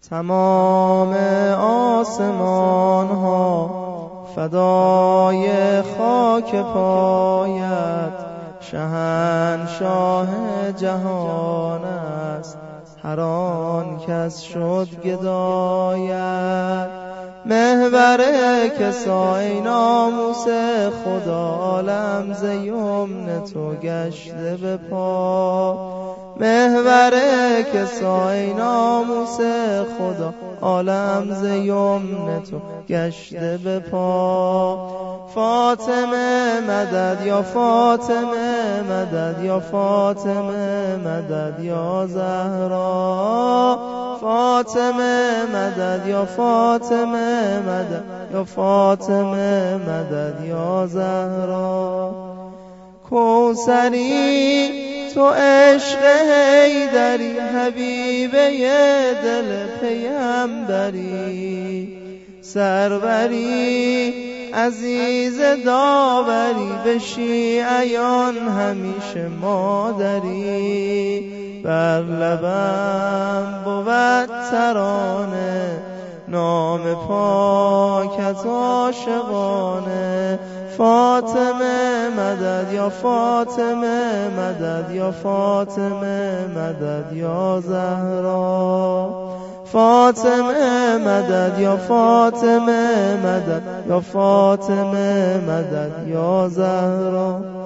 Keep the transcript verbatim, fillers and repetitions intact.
تمام آسمان ها فدای خاک پایت، شهنشاه جهان است هر آن کس شد گدایت. محور کسای ناموس خدا، عالم ز یمن تو گشته به پا. محور کسای ناموس خدا، عالم ز یمن تو گشته به پا. فاطمه مدد یا فاطمه مدد یا فاطمه مدد یا زهرا. فاطمه مدد یا فاطمه مدد یا فاطمه مدد یا زهرا. کوثری تو عشق حیدری، حبیبه دل پیمبری. سروری عزیز داوری، به شیعیان همیشه مادری. بر لبم بود ترانه نام پاکت عاشقانه. فاطمه مدد یا فاطمه مدد یا فاطمه مدد یا زهرا. فاطمه مدد یا فاطمه مدد یا فاطمه مدد یا زهرا.